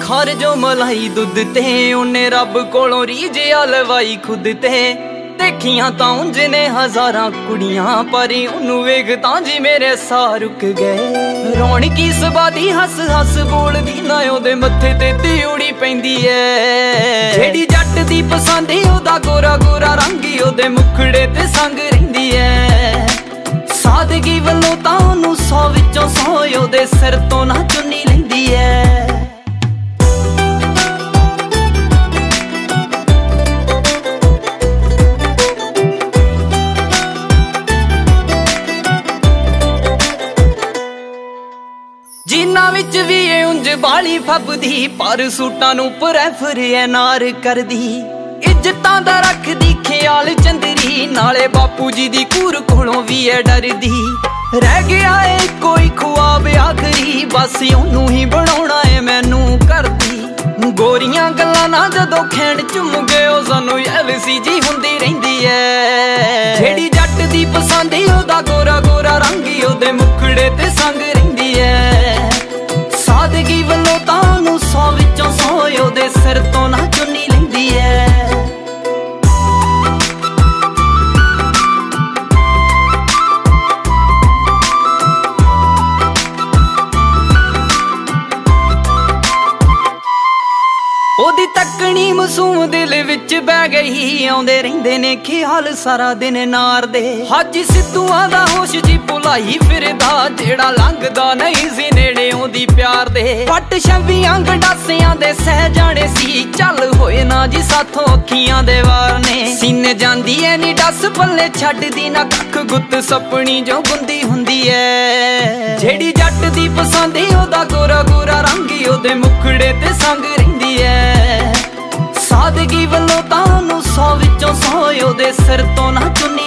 ਖਾਰ ਜੋ ਮਲਾਈ ਦੁੱਧ ਤੇ ਉਹਨੇ ਰੱਬ ਕੋਲੋਂ ਰੀਝਿਆ ਲਵਾਈ ਖੁਦ ਤੇ। ਦੇਖੀਆਂ ਤਾਂ ਉਂਝ ਨੇ ਹਜ਼ਾਰਾਂ ਕੁੜੀਆਂ ਪਰ ਉਹਨੂੰ ਵੇਖ ਤਾਂ ਜੀ ਮੇਰੇ ਸਾਹ ਰੁਕ ਗਏ। ਰੌਣਕੀ ਸਬਾਦੀ ਹੱਸ ਹੱਸ ਬੋਲਦੀ ਨਾ ਉਹਦੇ ਮੱਥੇ ਤੇ ਤਿਉੜੀ ਪੈਂਦੀ ਐ। ਜਿਹੜੀ ਜੱਟ ਦੀ ਪਸੰਦ ਉਹਦਾ ਗੋਰਾ ਗੋਰਾ ਰੰਗ ਉਹਦੇ ਮੁਖੜੇ ਤੇ ਸੰਗ ਰਹਿੰਦੀ ਐ। ਸਾਦਗੀ ਵੱਲੋਂ ਤਾਂ ਉਹਨੂੰ 100 ਵਿੱਚੋਂ 100 ਉਹਦੇ ਸਿਰ ਤੋਂ ਨਾ ਚੁੰਨੀ ਲੈਂਦੀ ਐ। ਜਿਨ੍ਹਾਂ ਵਿੱਚ ਵੀ ਇਹ ਉਂਝ ਬਾਲੀ ਫੱਬਦੀ ਪਰ ਸੂਟਾਂ ਨੂੰ ਪ੍ਰੈਫਰ ਨਾਰ ਕਰਦੀ। ਇੱਜ਼ਤਾਂ ਦਾ ਰੱਖਦੀ ਖਿਆਲ ਚੰਦਰੀ ਨਾਲੇ ਬਾਪੂ ਜੀ ਦੀ ਕੂਰ ਕੋਲੋਂ ਵੀ ਐ ਡਰਦੀ। ਰਹਿ ਗਿਆ ਏ ਕੋਈ ਖੁਆਬ ਆਖਰੀ ਬਸ ਉਹਨੂੰ ਹੀ ਬਣਾਉਣਾ ਏ ਮੈਨੂੰ ਕਰਦੀ। ਗੋਰੀਆਂ ਗੱਲਾਂ ਨਾ ਜਦੋਂ ਖੈਣ ਚੁੰਮ ਗਏ ਉਹ ਸਾਨੂੰ ਐਲਸੀ ਜੀ ਹੁੰਦੀ ਰਹਿੰਦੀ ਐ। ਜਿਹੜੀ ਜੱਟ ਦੀ ਪਸੰਦ ਉਹਦਾ ਗੋਰਾ ਗੋਰਾ ਰੰਗ ਉਹਦੇ ਮੁਖੜੇ ਤੇ ਸੰਗ ਰਹਿੰਦੀ ਐ। ਸਾਦਗੀ ਵੱਲੋਂ ਤਾਂ ਉਹਨੂੰ 100 ਵਿੱਚੋਂ 100 ਉਹਦੇ ਸਿਰ ਤੋਂ ਨਾ ਚੁੰਨੀ ਲੈਂਦੀ ਐ। ਉਹਦੀ ਤੱਕਣੀ ਮਾਸੂਮ ਦਿਲ ਵਿੱਚ ਬਹਿ ਗਈ। ਆਉਂਦੇ ਰਹਿੰਦੇ ਨੇ ਖਿਆਲ ਸਾਰਾ ਦਿਨ ਨਾਰ ਦੇ। ਹਾਜੀ ਸਿੱਧੂਆਂ ਦਾ ਹੋਸ਼ ਜੀ ਭੁਲਾਈ ਫਿਰਦਾ ਜਿਹੜਾ ਲੰਘਦਾ ਨਹੀਂ ਸੀ ਨੇੜੇ ਉਹਦੀ ਪਿਆਰ ਦੇ। ਪੱਟ ਛੰਬੀਆਂ ਗੰਡਾਸਿਆਂ ਦੇ ਸਹਿ ਜਾਣੇ ਸੀ ਚੱਲ ਹੋਏ ਨਾ ਜੀ ਸਾਥੋਂ ਅੱਖੀਆਂ ਦੇ ਵਾਰ ਨੇ। ਸੀਨੇ ਜਾਂਦੀ ਐ ਨੀ ਡੱਸ ਪੱਲੇ ਛੱਡਦੀ ਨਾ ਕੱਖ ਗੁੱਤ ਸਪਣੀ ਜੋ ਗੁੰਦੀ ਹੁੰਦੀ ਐ। ਜਿਹੜੀ ਜੱਟ ਦੀ ਪਸੰਦ ਉਹਦਾ ਗੋਰਾ ਗੋਰਾ ਰੰਗ ਉਹਦੇ ਮੁਖੜੇ ਤੇ ਸੰਗ ਰਹਿੰਦੀ ਐ। ਸਾਦਗੀ ਵੱਲੋਂ ਤਾਂ ਉਹਨੂੰ 100 ਵਿੱਚੋਂ 100 ਉਹਦੇ ਸਿਰ ਤੋਂ ਨਾ ਚੁੰਨੀ